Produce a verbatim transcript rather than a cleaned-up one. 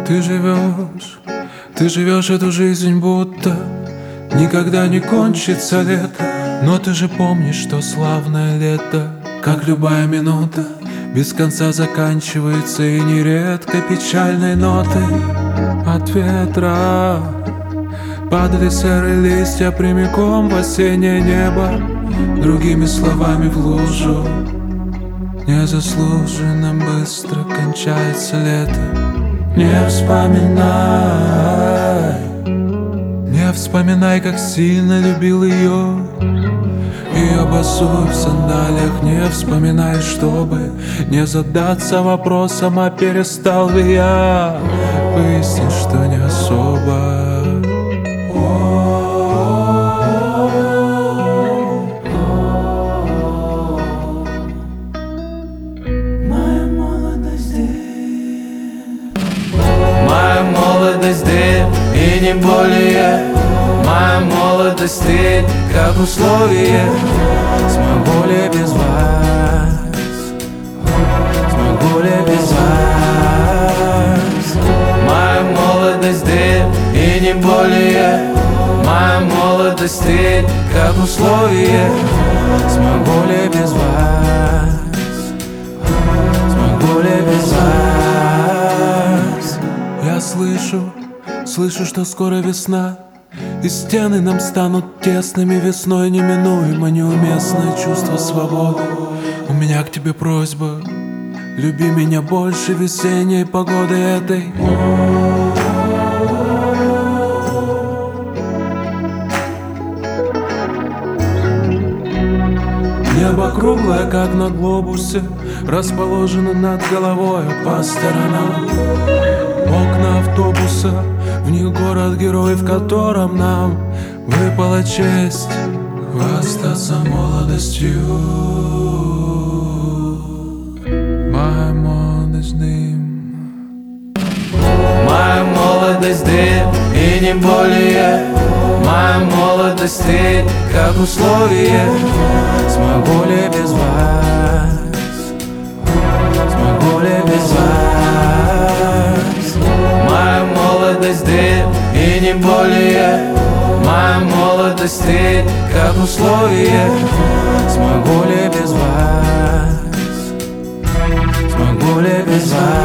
Ты живешь, ты живешь эту жизнь будто никогда не кончится лето. Но ты же помнишь, что славное лето, как любая минута, без конца заканчивается и нередко печальной нотой от ветра. Падали серые листья прямиком в осеннее небо, другими словами в лужу. Незаслуженно быстро кончается лето. Не вспоминай, не вспоминай, как сильно любил ее, ее босую в сандалиях. Не вспоминай, чтобы не задаться вопросом, а перестал ли я. Выясни, что не особо. И не более. Моя молодость ты как условие. Смогу ли без вас, смогу ли без вас? Моя молодость ты и не более. Моя молодость ты как условие. Смогу ли без вас, смогу ли без вас? Я слышу, слышу, что скоро весна, и стены нам станут тесными. Весной неминуемо неуместное чувство свободы. У меня к тебе просьба: люби меня больше весенней погоды этой. Небо круглое, как на глобусе, расположено над головой по сторонам. Окна автобуса, в них город-герой, в котором нам выпала честь хвастаться молодостью. Моя молодость дым, моя молодость дым и не более. Моя молодость ты как условие. Смогу ли без вас, смогу ли без вас? Моя молодость дым и не более. Моя молодость ты как условие. Смогу ли без вас, смогу ли без вас?